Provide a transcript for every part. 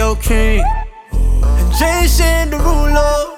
your king, and Jason Derulo.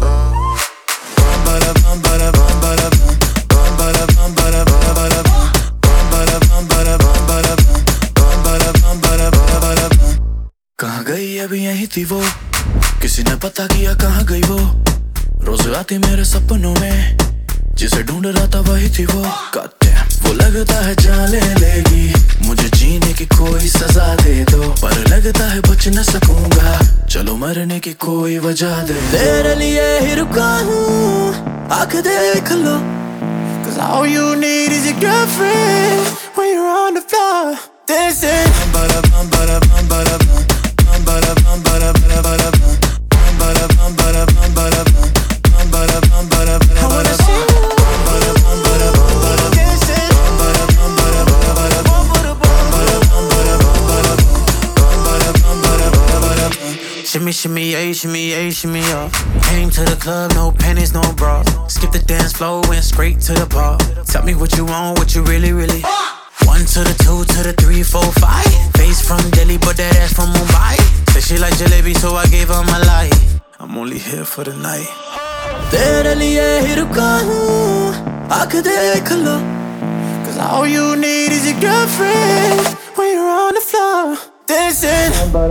कहाँ गई अभी यहीं थी वो, किसी ने पता किया कहाँ गई वो। रोज आती मेरे सपनों में, जिसे ढूंढ रहा था वही थी वो। God damn, वो लगता है जान ले लेगी, मुझे जीने की कोई सजा दे दो। पर लगता है बच न सकूंगा, चलो मरने की कोई वजह दे। तेरे लिए ही रुका हूँ, आके देख लो, 'cause all you need is your girlfriend when you're on the floor dancing. Shimmy, shimmy, yeah, shimmy, yeah, shimmy, yeah. Came to the club, no panties, no bra. Skip the dance floor, went straight to the bar. Tell me what you want, what you really. 1 to the 2 to the 3, 4, 5. Face from Delhi, but that ass from Mumbai. Said she like jalebi, so I gave her my life. I'm only here for the night. तेरे लिए ही रुका हूँ, आके देख लो, 'cause all you need is your girlfriend when you're on the floor dancing.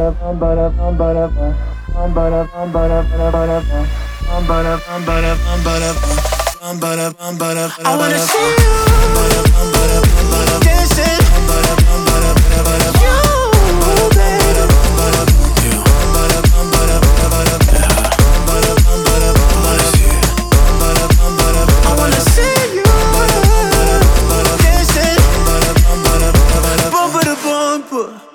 I wanna see you dancing. You, baby. I wanna see you dancing. Bumper to bumper.